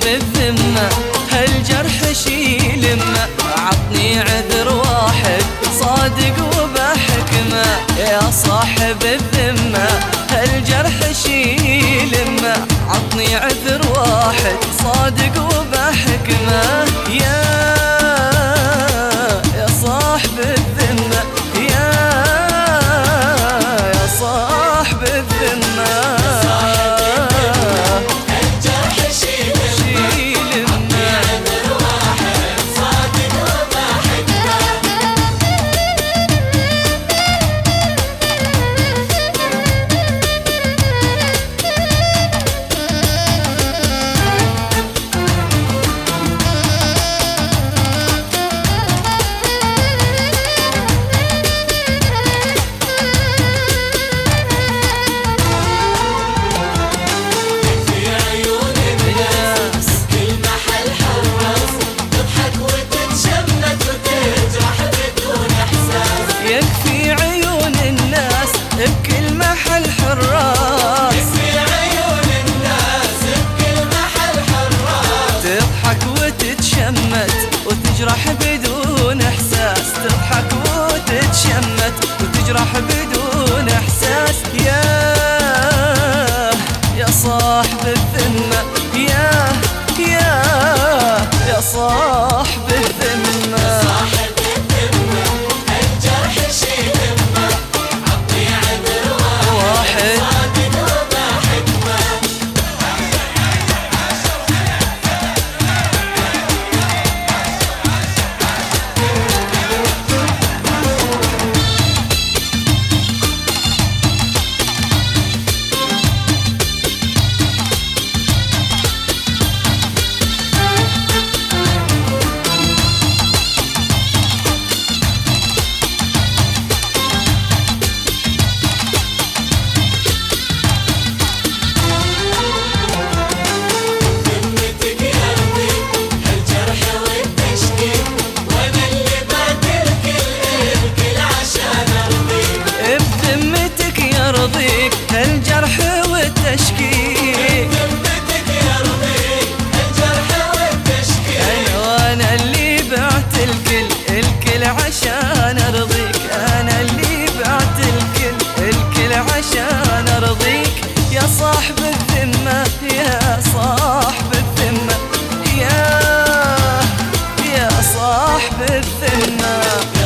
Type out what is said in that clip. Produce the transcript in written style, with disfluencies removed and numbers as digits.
الذمة هالجرح شيل يمه، عطني عذر واحد صادق وبحكمة. يا صاحب الذمة هالجرح شيل يمه، عطني عذر واحد صادق وبحكمة. يا صاحب الذمة، يا صاحب الذمة، يكفي عيون الناس بكل محل حراس، يكفي عيون الناس بكل محل حراس، تضحك وتتشمت وتجرح بدون احساس، تضحك وتتشمت وتجرح بدون احساس. يا صاحب الذمة، يا صاحب الذمة، الجرح والتشكيك ذمتك يرضيك الجرح والتشكيك. أنا اللي بعت الكل عشان أرضيك، أنا اللي بعت الكل عشان أرضيك. يا صاحب الذمة، يا صاحب الذمة، يا صاحب الذمة.